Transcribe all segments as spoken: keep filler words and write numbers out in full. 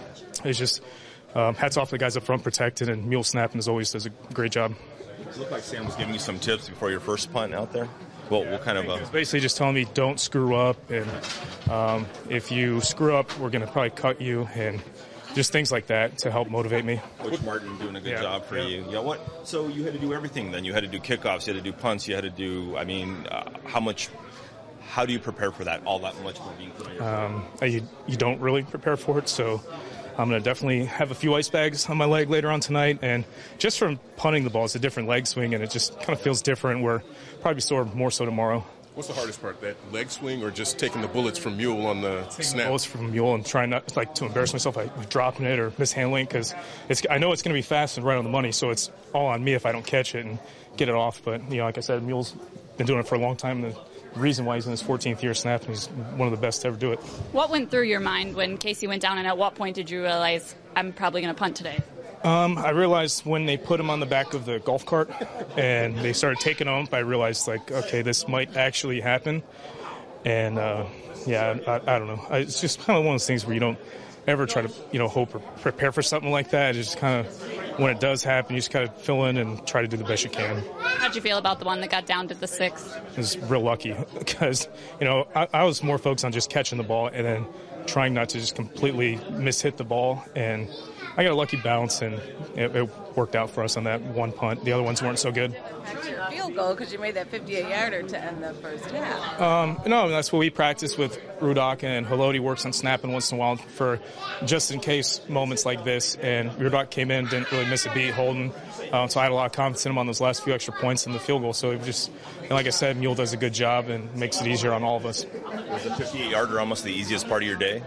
it's just um, hats off to the guys up front protecting, and mule snapping as always does a great job. It looked like Sam was giving you some tips before your first punt out there. Well, what kind of? Uh... Basically, just telling me don't screw up, and um, if you screw up, we're going to probably cut you, and just things like that to help motivate me. Coach Martin doing a good yeah, job for yeah. you. Yeah. What? So you had to do everything then. You had to do kickoffs. You had to do punts. You had to do. I mean, uh, how much? How do you prepare for that? All that much for being put on your um, you you don't really prepare for it, so. I'm going to definitely have a few ice bags on my leg later on tonight. And just from punting the ball, it's a different leg swing, and it just kind of feels different. We're probably sore more so tomorrow. What's the hardest part, that leg swing or just taking the bullets from mule on the taking snap? The bullets from mule and trying not like to embarrass myself by dropping it or mishandling, because it's I know it's going to be fast and right on the money, so it's all on me if I don't catch it and get it off. But, you know, like I said, mule's been doing it for a long time. The reason why he's in his fourteenth year snapping, he's one of the best to ever do it. What went through your mind when Casey went down, and at what point did you realize I'm probably going to punt today? Um, I realized when they put him on the back of the golf cart and they started taking him up, I realized, like, okay, this might actually happen. And, uh, yeah, I, I don't know. I, it's just kind of one of those things where you don't ever try to, you know, hope or prepare for something like that. It's just kind of, when it does happen, you just kind of fill in and try to do the best you can. How'd you feel about the one that got down to the sixth? I was real lucky because, you know, I, I was more focused on just catching the ball and then trying not to just completely mishit the ball. And I got a lucky bounce, and it, it worked out for us on that one punt. The other ones weren't so good. Field goal because you made that fifty-eight yarder to end the first half. Um, no, that's what we practice with Rudock, and Haloti works on snapping once in a while for just in case moments like this. And Rudock came in, didn't really miss a beat holding, um, so I had a lot of confidence in him on those last few extra points in the field goal. So it just, and like I said, Mule does a good job and makes it easier on all of us. Was the fifty-eight yarder almost the easiest part of your day?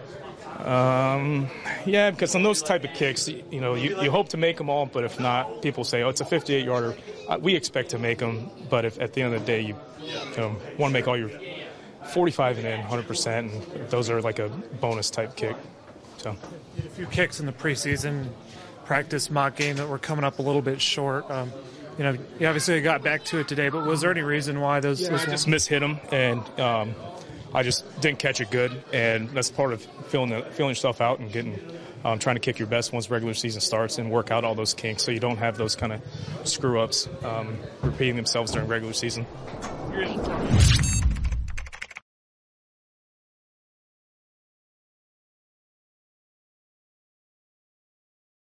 Um, yeah, because on those type of kicks, you know, you, you hope to make them all, but if not, people say, oh, it's a fifty-eight yarder. Uh, we expect to make them, but if at the end of the day you, you know, want to make all your forty-five and in one hundred percent, and those are like a bonus type kick. So, you did a few kicks in the preseason practice mock game that were coming up a little bit short. Um, you know, you obviously got back to it today, but was there any reason why those? Yeah, those I just mishit them, and um, I just didn't catch it good, and that's part of feeling the, feeling yourself out and getting um, trying to kick your best once regular season starts and work out all those kinks so you don't have those kind of screw ups um, repeating themselves during regular season. Thank you.